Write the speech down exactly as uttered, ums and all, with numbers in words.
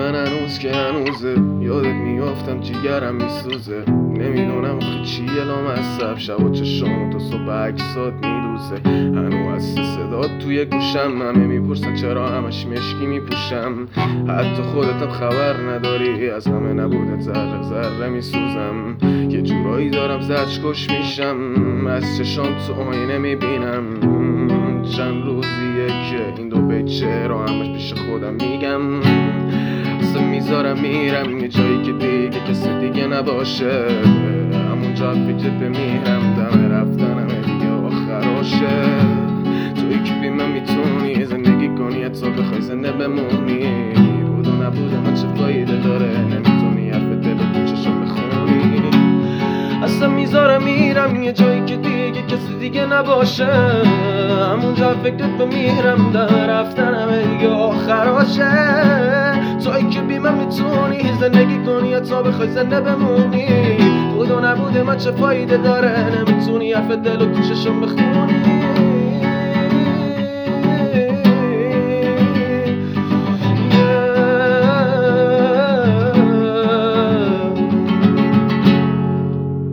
من هنوز که هنوزه یادت میافتم جیگرم میسوزه نمیدونم آخه چیه لامصب شب چشام تا صبح عکسات میدوزه هنو از صدات توی گوشم همه میپرسن چرا همش مشکی میپوشم حتی خودتم خبر نداری از همه نبودت ذره ذره میسوزم یه جورایی دارم زجرکش میشم از چشام تو آینه میبینم چند روزیه که این دو بیچه رو همش پیش خودم میگم اصلا میذارم میرم یه جایی که دیگه کسی دیگه نباشه همونجا فکرت بمیرم دم رفتنم دیگه آخراشه توی که بی من میتونی زندگی کنی حتی بخوای زنده بمونی بود و نبود ما چه فایده داره نمیتونی حرف دل تو چشم بخونی اصلا میذارم میرم یه جایی که دیگه کسی دیگه نباشه همونجا فکرت بمیرم در رفتنم دیگه آخراشه توی که بی من میتونی زندگی کنی حتی بخوای زنده بمونی بود و نبود من چه فایده داره نمیتونی حرف دل تو چشم بخونی